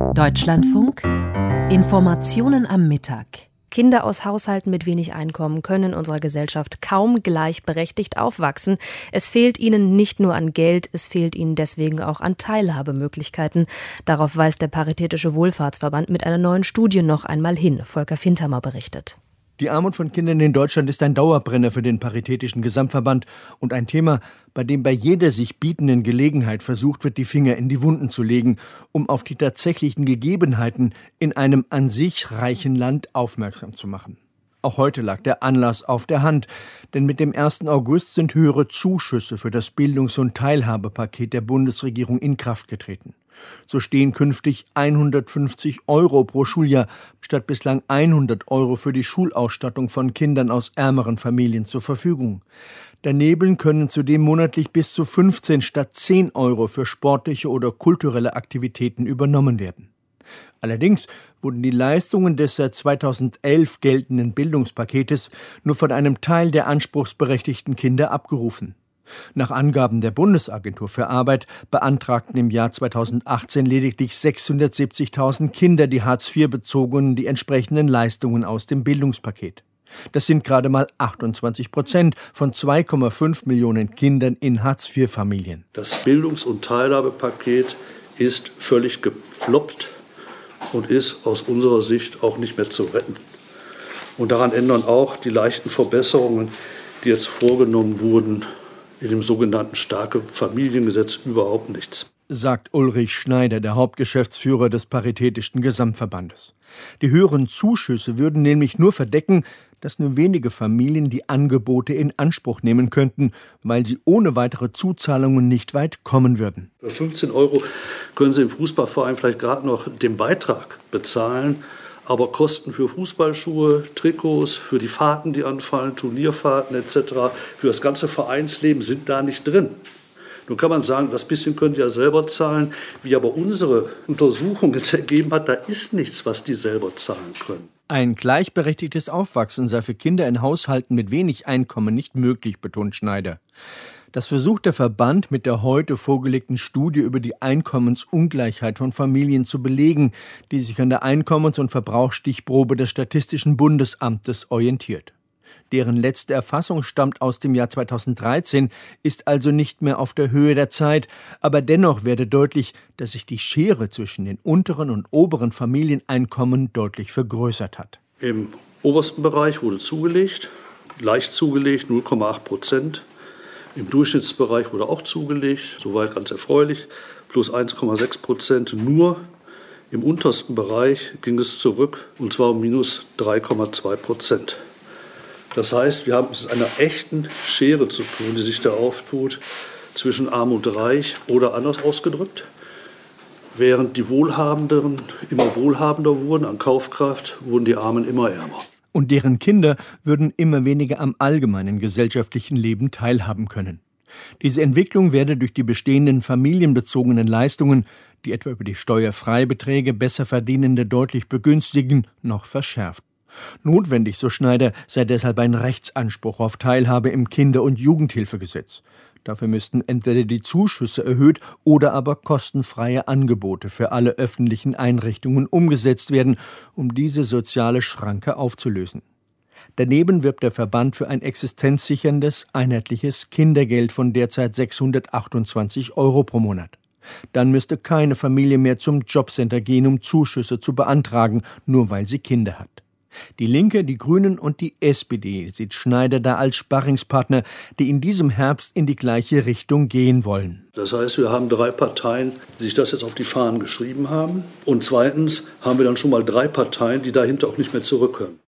Deutschlandfunk Informationen am Mittag. Kinder aus Haushalten mit wenig Einkommen können in unserer Gesellschaft kaum gleichberechtigt aufwachsen. Es fehlt ihnen nicht nur an Geld, es fehlt ihnen deswegen auch an Teilhabemöglichkeiten. Darauf weist der Paritätische Wohlfahrtsverband mit einer neuen Studie noch einmal hin. Volker Fintermer berichtet. Die Armut von Kindern in Deutschland ist ein Dauerbrenner für den Paritätischen Gesamtverband und ein Thema, bei dem bei jeder sich bietenden Gelegenheit versucht wird, die Finger in die Wunden zu legen, um auf die tatsächlichen Gegebenheiten in einem an sich reichen Land aufmerksam zu machen. Auch heute lag der Anlass auf der Hand, denn mit dem 1. August sind höhere Zuschüsse für das Bildungs- und Teilhabepaket der Bundesregierung in Kraft getreten. So stehen künftig 150 € pro Schuljahr statt bislang 100 € für die Schulausstattung von Kindern aus ärmeren Familien zur Verfügung. Daneben können zudem monatlich bis zu 15 statt 10 € für sportliche oder kulturelle Aktivitäten übernommen werden. Allerdings wurden die Leistungen des seit 2011 geltenden Bildungspaketes nur von einem Teil der anspruchsberechtigten Kinder abgerufen. Nach Angaben der Bundesagentur für Arbeit beantragten im Jahr 2018 lediglich 670.000 Kinder, die Hartz-IV-Bezogenen, die entsprechenden Leistungen aus dem Bildungspaket. Das sind gerade mal 28% von 2,5 Millionen Kindern in Hartz-IV-Familien. Das Bildungs- und Teilhabepaket ist völlig gefloppt und ist aus unserer Sicht auch nicht mehr zu retten. Und daran ändern auch die leichten Verbesserungen, die jetzt vorgenommen wurden, in dem sogenannten Starke-Familiengesetz überhaupt nichts, sagt Ulrich Schneider, der Hauptgeschäftsführer des Paritätischen Gesamtverbandes. Die höheren Zuschüsse würden nämlich nur verdecken, dass nur wenige Familien die Angebote in Anspruch nehmen könnten, weil sie ohne weitere Zuzahlungen nicht weit kommen würden. Für 15 € können Sie im Fußballverein vielleicht gerade noch den Beitrag bezahlen, aber Kosten für Fußballschuhe, Trikots, für die Fahrten, die anfallen, Turnierfahrten etc., für das ganze Vereinsleben sind da nicht drin. Nun kann man sagen, das bisschen könnt ihr ja selber zahlen. Wie aber unsere Untersuchung jetzt ergeben hat, da ist nichts, was die selber zahlen können. Ein gleichberechtigtes Aufwachsen sei für Kinder in Haushalten mit wenig Einkommen nicht möglich, betont Schneider. Das versucht der Verband mit der heute vorgelegten Studie über die Einkommensungleichheit von Familien zu belegen, die sich an der Einkommens- und Verbrauchsstichprobe des Statistischen Bundesamtes orientiert. Deren letzte Erfassung stammt aus dem Jahr 2013, ist also nicht mehr auf der Höhe der Zeit, aber dennoch werde deutlich, dass sich die Schere zwischen den unteren und oberen Familieneinkommen deutlich vergrößert hat. Im obersten Bereich wurde zugelegt, leicht zugelegt, 0,8%. Im Durchschnittsbereich wurde auch zugelegt, soweit ganz erfreulich, plus 1,6%. Nur im untersten Bereich ging es zurück, und zwar um minus 3,2%. Das heißt, wir haben es mit einer echten Schere zu tun, die sich da auftut zwischen Arm und Reich, oder anders ausgedrückt. Während die Wohlhabenderen immer wohlhabender wurden an Kaufkraft, wurden die Armen immer ärmer. Und deren Kinder würden immer weniger am allgemeinen gesellschaftlichen Leben teilhaben können. Diese Entwicklung werde durch die bestehenden familienbezogenen Leistungen, die etwa über die Steuerfreibeträge besser Verdienende deutlich begünstigen, noch verschärft. Notwendig, so Schneider, sei deshalb ein Rechtsanspruch auf Teilhabe im Kinder- und Jugendhilfegesetz. Dafür müssten entweder die Zuschüsse erhöht oder aber kostenfreie Angebote für alle öffentlichen Einrichtungen umgesetzt werden, um diese soziale Schranke aufzulösen. Daneben wirbt der Verband für ein existenzsicherndes, einheitliches Kindergeld von derzeit 628 € pro Monat. Dann müsste keine Familie mehr zum Jobcenter gehen, um Zuschüsse zu beantragen, nur weil sie Kinder hat. Die Linke, die Grünen und die SPD sieht Schneider da als Sparringspartner, die in diesem Herbst in die gleiche Richtung gehen wollen. Das heißt, wir haben 3 Parteien, die sich das jetzt auf die Fahnen geschrieben haben. Und zweitens haben wir dann schon mal 3 Parteien, die dahinter auch nicht mehr zurückhören.